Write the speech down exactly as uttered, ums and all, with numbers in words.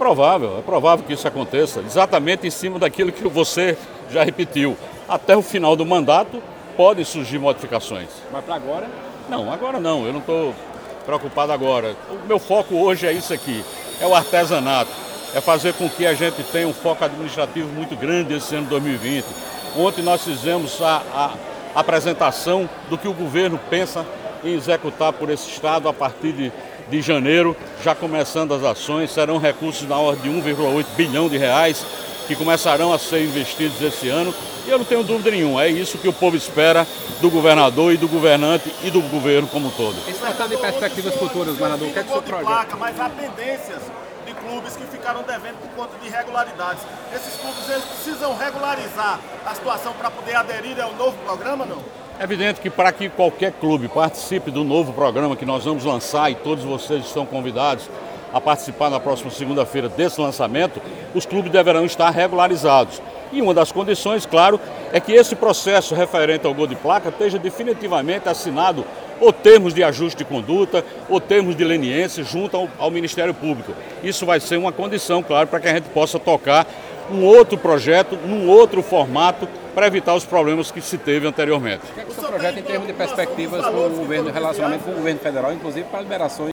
provável, é provável que isso aconteça, exatamente em cima daquilo que você já repetiu. Até o final do mandato podem surgir modificações. Mas para agora? Não, agora não, eu não estou preocupado agora. O meu foco hoje é isso aqui, é o artesanato, é fazer com que a gente tenha um foco administrativo muito grande esse ano dois mil e vinte. Ontem nós fizemos a, a apresentação do que o governo pensa em executar por esse estado a partir de, de janeiro, já começando as ações, serão recursos na ordem de um vírgula oito bilhão de reais que começarão a ser investidos esse ano, e eu não tenho dúvida nenhuma, é isso que o povo espera do governador e do governante e do governo como um todo. Esse tratado de perspectivas futuras, governador, o que é que o senhor projeta? Mas há pendências de clubes que ficaram devendo por conta de irregularidades. Esses clubes eles precisam regularizar a situação para poder aderir ao novo programa, não? É evidente que para que qualquer clube participe do novo programa que nós vamos lançar, e todos vocês estão convidados a participar na próxima segunda-feira desse lançamento, os clubes deverão estar regularizados. E uma das condições, claro, é que esse processo referente ao gol de placa esteja definitivamente assinado ou termos de ajuste de conduta, ou termos de leniência junto ao, ao Ministério Público. Isso vai ser uma condição, claro, para que a gente possa tocar um outro projeto, num outro formato, para evitar os problemas que se teve anteriormente. O que é que o senhor projeta em termos de perspectivas com o governo, relacionamento com o governo federal, inclusive para liberações